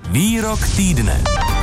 Výrok týdne.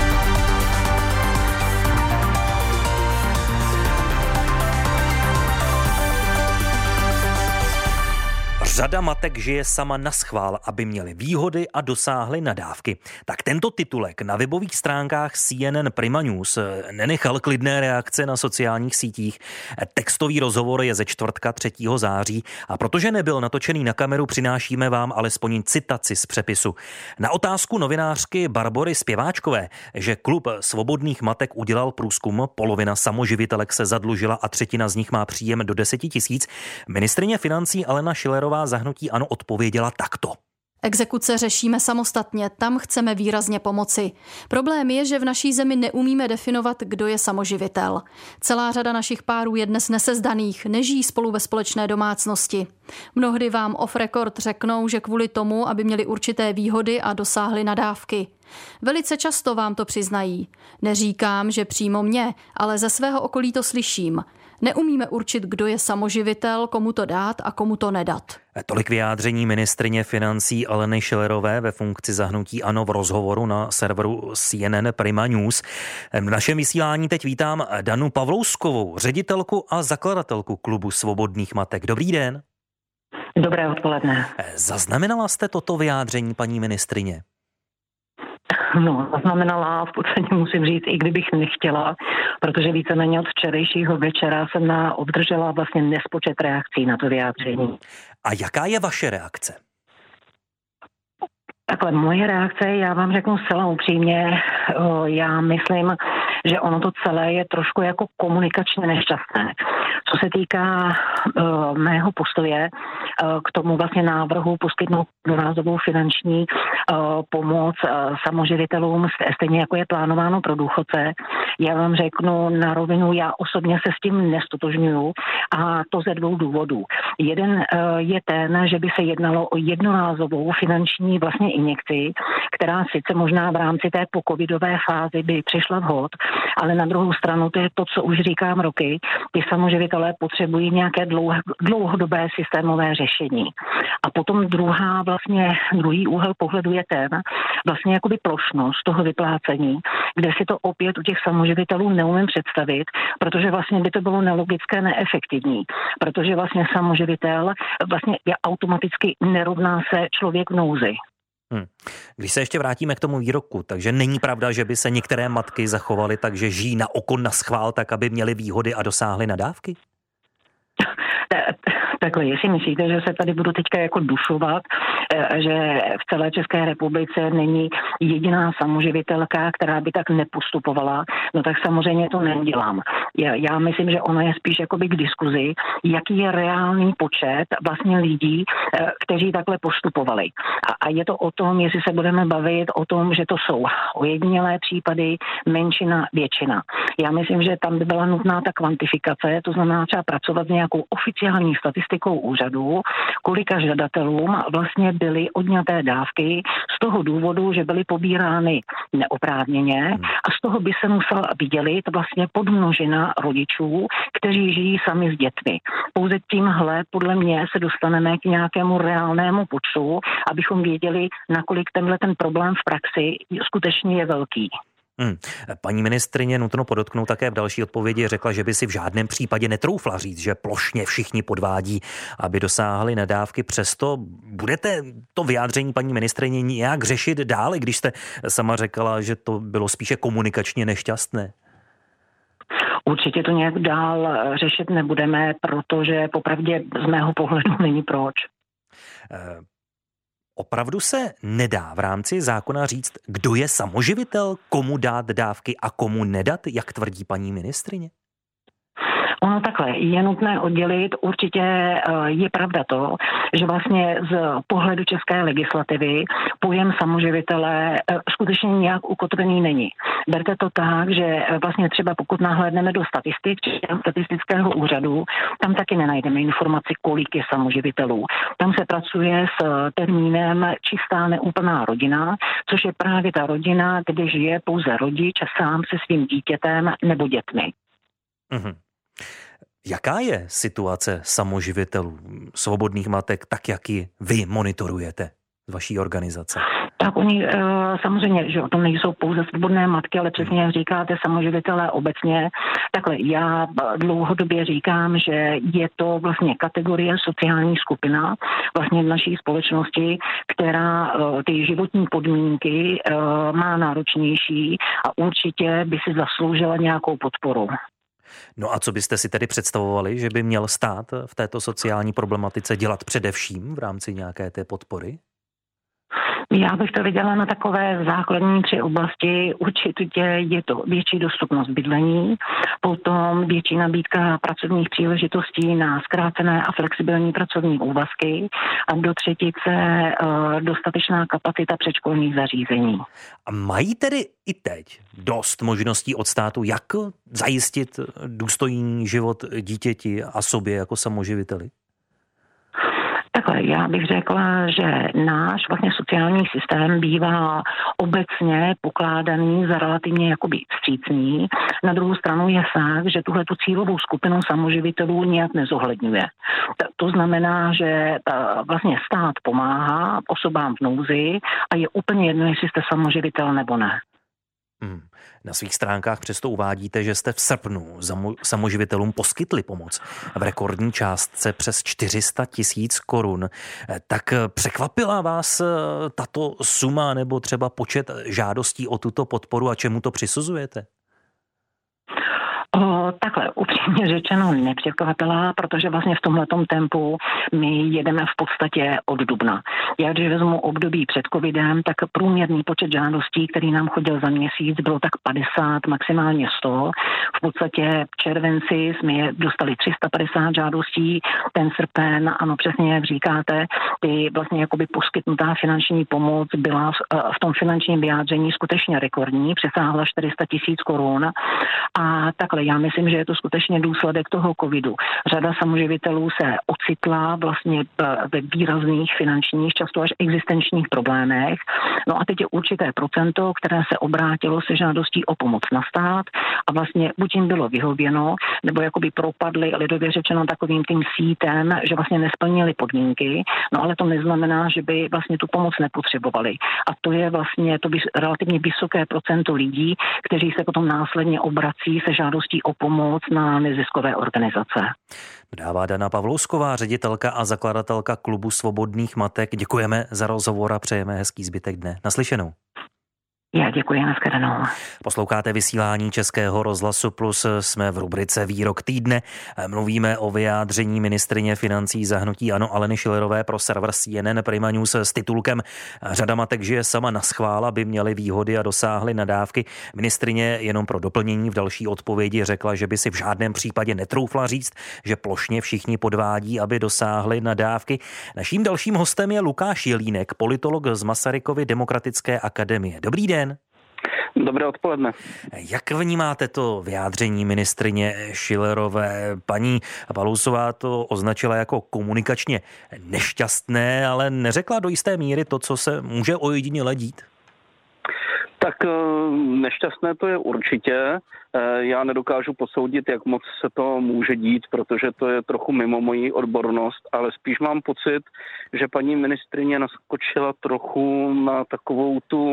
Řada matek žije sama naschvál, aby měli výhody a dosáhly na dávky. Tak tento titulek na webových stránkách CNN Prima News nenechal klidné reakce na sociálních sítích. Textový rozhovor je ze čtvrtka 3. září a protože nebyl natočený na kameru, přinášíme vám alespoň citaci z přepisu. Na otázku novinářky Barbory Zpěváčkové, že klub svobodných matek udělal průzkum, polovina samoživitelek se zadlužila a třetina z nich má příjem do 10 000, ministryně financí Alena Schillerová za hnutí ANO odpověděla takto. Exekuce řešíme samostatně, tam chceme výrazně pomoci. Problém je, že v naší zemi neumíme definovat, kdo je samoživitel. Celá řada našich párů je dnes nesezdaných, nežijí spolu ve společné domácnosti. Mnohdy vám off record řeknou, že kvůli tomu, aby měli určité výhody a dosáhli na dávky. Velice často vám to přiznají. Neříkám, že přímo mě, ale ze svého okolí to slyším. Neumíme určit, kdo je samoživitel, komu to dát a komu to nedat. Tolik vyjádření ministryně financí Aleny Schillerové ve funkci za hnutí ANO v rozhovoru na serveru CNN Prima News. V našem vysílání teď vítám Danu Pavlouskovou, ředitelku a zakladatelku klubu svobodných matek. Dobrý den. Dobré odpoledne. Zaznamenala jste toto vyjádření, paní ministryně? No, zaznamenala, v podstatě musím říct, i kdybych nechtěla, protože víceméně od včerejšího večera jsem obdržela vlastně nespočet reakcí na to vyjádření. A jaká je vaše reakce? Takhle, moje reakce, já vám řeknu zcela upřímně, já myslím, že ono to celé je trošku jako komunikačně nešťastné. Co se týká mého postoje k tomu vlastně návrhu poskytnout jednorázovou finanční pomoc samoživitelům, stejně jako je plánováno pro důchodce, já vám řeknu na rovinu, já osobně se s tím nestotožňuju a to ze 2 důvodů. Jeden je ten, že by se jednalo o jednorázovou finanční vlastně injekci, která sice možná v rámci té pocovidové fázy by přišla vhod, ale na druhou stranu to je to, co už říkám roky, ty samoživitelé potřebují nějaké dlouhodobé systémové řešení. A potom druhý úhel pohledu je ten, vlastně jakoby plošnost toho vyplácení, kde si to opět u těch samoživitelů neumím představit, protože vlastně by to bylo nelogické, neefektivní, protože vlastně samoživitel vlastně je automaticky nerovná se člověk v nouzi. Když se ještě vrátíme k tomu výroku, takže není pravda, že by se některé matky zachovaly tak, že žijí na oko na schvál, tak aby měly výhody a dosáhly na dávky? Takhle, jestli myslíte, že se tady budu teďka jako dušovat, že v celé České republice není jediná samoživitelka, která by tak nepostupovala, no tak samozřejmě to neudělám. Já myslím, že ono je spíš jakoby k diskuzi, jaký je reálný počet vlastně lidí, kteří takhle postupovali. A je to o tom, jestli se budeme bavit o tom, že to jsou ojedinělé případy, menšina, většina. Já myslím, že tam by byla nutná ta kvantifikace, to znamená třeba pracovat s nějakou oficiální statistikou úřadu, kolika žadatelům vlastně byly odňaté dávky z toho důvodu, že byly pobírány neoprávněně a z toho by se musela vydělit vlastně podmnožina rodičů, kteří žijí sami s dětmi. Pouze tímhle podle mě se dostaneme k nějakému reálnému počtu, abychom věděli, nakolik ten problém v praxi skutečně je velký. Paní ministryně, nutno podotknout, také v další odpovědi řekla, že by si v žádném případě netroufla říct, že plošně všichni podvádí, aby dosáhli na dávky. Přesto budete to vyjádření paní ministryně nějak řešit dál, když jste sama řekla, že to bylo spíše komunikačně nešťastné? Určitě to nějak dál řešit nebudeme, protože popravdě z mého pohledu není proč. Opravdu se nedá v rámci zákona říct, kdo je samoživitel, komu dát dávky a komu nedat, jak tvrdí paní ministryně? Ono takhle, je nutné oddělit, určitě je pravda to, že vlastně z pohledu české legislativy pojem samoživitele skutečně nějak ukotvený není. Berte to tak, že vlastně třeba pokud nahlédneme do statistik statistického úřadu, tam taky nenajdeme informaci, kolik je samoživitelů. Tam se pracuje s termínem čistá neúplná rodina, což je právě ta rodina, kde žije pouze rodič sám se svým dítětem nebo dětmi. Mhm. Jaká je situace samoživitelů, svobodných matek, tak jak ji vy monitorujete z vaší organizace? Tak oni samozřejmě, že o tom nejsou pouze svobodné matky, ale přesně jak říkáte, samoživitelé obecně. Takhle já dlouhodobě říkám, že je to vlastně kategorie sociální skupina vlastně v naší společnosti, která ty životní podmínky má náročnější a určitě by si zasloužila nějakou podporu. No a co byste si tedy představovali, že by měl stát v této sociální problematice dělat především v rámci nějaké té podpory? Já bych to viděla na takové základní 3 oblasti. Určitě je to větší dostupnost bydlení, potom větší nabídka pracovních příležitostí na zkrácené a flexibilní pracovní úvazky a do třetice dostatečná kapacita předškolních zařízení. A mají tedy i teď dost možností od státu, jak zajistit důstojný život dítěti a sobě jako samoživiteli? Takhle, já bych řekla, že náš vlastně sociální systém bývá obecně pokládaný za relativně jakoby vstřícný. Na druhou stranu je fakt, že tuhletu cílovou skupinu samoživitelů nějak nezohledňuje. To znamená, že vlastně stát pomáhá osobám v nouzi a je úplně jedno, jestli jste samoživitel nebo ne. Na svých stránkách přesto uvádíte, že jste v srpnu samoživitelům poskytli pomoc v rekordní částce přes 400 000 korun. Tak překvapila vás tato suma nebo třeba počet žádostí o tuto podporu a čemu to přisuzujete? Takhle upřímně řečeno nepřekvapila, protože vlastně v tomhletom tempu my jedeme v podstatě od dubna. Já když vezmu období před covidem, tak průměrný počet žádostí, který nám chodil za měsíc, bylo tak 50, maximálně 100. V podstatě v červenci jsme dostali 350 žádostí, ten srpen, ano přesně jak říkáte, ty vlastně jakoby poskytnutá finanční pomoc byla v tom finančním vyjádření skutečně rekordní, přesáhla 400 000 korun a takhle já myslím, že je to skutečně důsledek toho covidu. Řada samoživitelů se ocitla vlastně ve výrazných finančních, často až existenčních problémech. No a teď je určité procento, které se obrátilo se žádostí o pomoc na stát a vlastně buď jim bylo vyhověno, nebo jakoby propadli, lidově řečeno takovým tím sítem, že vlastně nesplnili podmínky, no ale to neznamená, že by vlastně tu pomoc nepotřebovali. A to je vlastně to relativně vysoké procento lidí, kteří se potom následně obrací se žádostí o pomoc na neziskové organizace. Dává Dana Pavlousková, ředitelka a zakladatelka Klubu svobodných matek. Děkujeme za rozhovor a přejeme hezký zbytek dne. Naslyšenou. Já děkuji, nashledanou. Posloucháte vysílání Českého rozhlasu Plus, jsme v rubrice Výrok týdne. Mluvíme o vyjádření ministryně financí za hnutí ANO Aleny Schillerové pro server CNN Prima News s titulkem Řada matek žije sama naschvál, aby měly výhody a dosáhly na dávky. Ministryně jenom pro doplnění v další odpovědi řekla, že by si v žádném případě netroufla říct, že plošně všichni podvádí, aby dosáhli na dávky. Naším dalším hostem je Lukáš Jelínek, politolog z Masarykovy demokratické akademie. Dobrý den. Dobré odpoledne. Jak vnímáte to vyjádření ministryně Schillerové? Paní Pavlousová to označila jako komunikačně nešťastné, ale neřekla do jisté míry to, co se může ojediněle dít? Tak nešťastné to je určitě. Já nedokážu posoudit, jak moc se to může dít, protože to je trochu mimo moji odbornost, ale spíš mám pocit, že paní ministryně naskočila trochu na takovou tu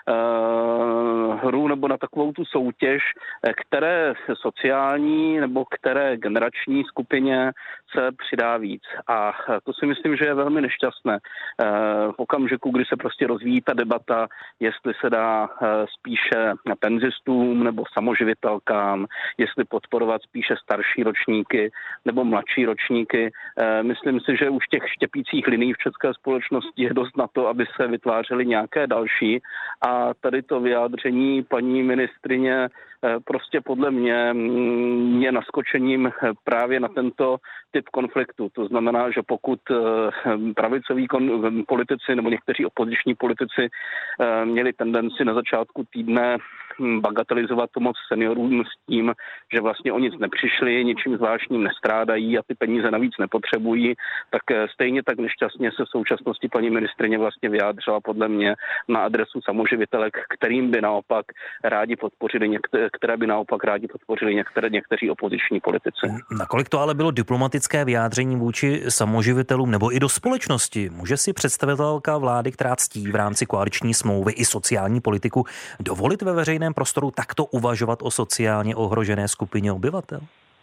hru nebo na takovou tu soutěž, které sociální nebo které generační skupině se přidá víc. A to si myslím, že je velmi nešťastné. V okamžiku, kdy se prostě rozvíjí ta debata, jestli se dá spíše penzistům nebo samoživitelkám, jestli podporovat spíše starší ročníky nebo mladší ročníky. Myslím si, že už těch štěpících linií v české společnosti je dost na to, aby se vytvářely nějaké další. A tady to vyjádření paní ministryně prostě podle mě je naskočením právě na tento typ konfliktu. To znamená, že pokud pravicoví politici nebo někteří opoziční politici měli tendenci na začátku týdne bagatelizovat pomoc seniorům s tím, že vlastně o nic nepřišli, ničím zvláštním nestrádají a ty peníze navíc nepotřebují, tak stejně tak nešťastně se v současnosti paní ministryně vlastně vyjádřila podle mě na adresu samoživitelek, kterým by naopak rádi podpořili které by naopak rádi podpořili někteří opoziční politici. Nakolik to ale bylo diplomatické vyjádření vůči samoživitelům nebo i do společnosti? Může si představitelka vlády, která ctí v rámci koaliční smlouvy i sociální politiku, dovolit ve veřejném prostoru takto uvažovat o sociálně ohrožené skupině obyvatel?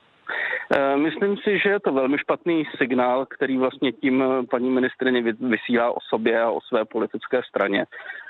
Myslím si, že je to velmi špatný signál, který vlastně tím paní ministryně vysílá o sobě a o své politické straně.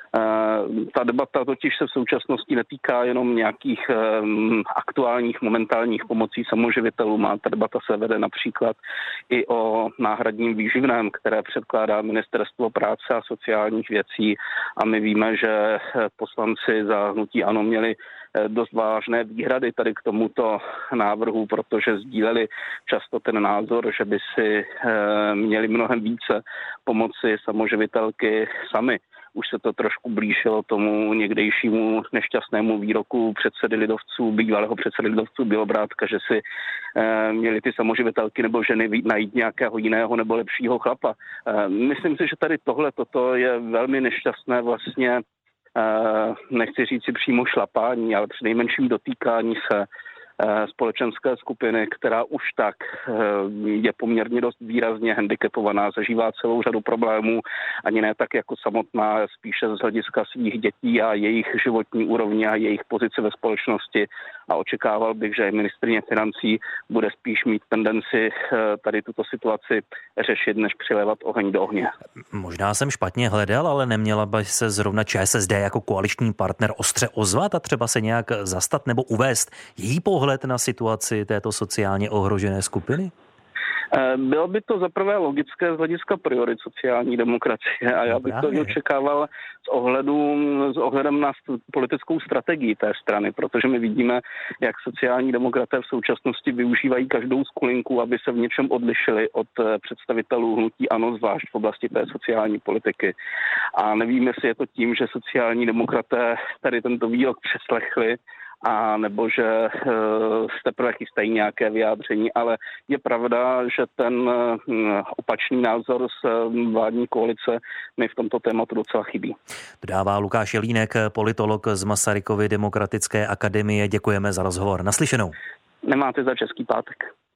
Ta debata totiž se v současnosti netýká jenom nějakých aktuálních momentálních pomocí samoživitelům. Ta debata se vede například i o náhradním výživném, které předkládá Ministerstvo práce a sociálních věcí. A my víme, že poslanci za hnutí ANO měli dost vážné výhrady tady k tomuto návrhu, protože sdíleli často ten názor, že by si měli mnohem více pomoci samoživitelky sami. Už se to trošku blížilo tomu někdejšímu nešťastnému výroku bývalého předsedy lidovců Bělobrádka, že si měli ty samoživitelky nebo ženy najít nějakého jiného nebo lepšího chlapa. Myslím si, že tady toto je velmi nešťastné vlastně, nechci říct přímo šlapání, ale přinejmenším dotýkání se společenské skupiny, která už tak je poměrně dost výrazně handicapovaná, zažívá celou řadu problémů, ani ne tak jako samotná, spíše z hlediska svých dětí a jejich životní úrovně a jejich pozice ve společnosti. A očekával bych, že ministryně financí bude spíš mít tendenci tady tuto situaci řešit, než přilévat oheň do ohně. Možná jsem špatně hledal, ale neměla by se zrovna ČSSD jako koaliční partner ostře ozvat a třeba se nějak zastat nebo uvést její pohled na situaci této sociálně ohrožené skupiny? Bylo by to zaprvé logické z hlediska priorit sociální demokracie a já bych to očekával s ohledem na politickou strategii té strany, protože my vidíme, jak sociální demokraté v současnosti využívají každou skulinku, aby se v něčem odlišili od představitelů hnutí ANO, zvlášť v oblasti té sociální politiky. A nevím, jestli je to tím, že sociální demokraté tady tento výrok přeslechli, a nebo že teprve chystají nějaké vyjádření, ale je pravda, že ten opačný názor z vládní koalice mi v tomto tématu docela chybí. Dodává Lukáš Jelínek, politolog z Masarykovy demokratické akademie. Děkujeme za rozhovor. Naslyšenou. Nemáte za Český pátek.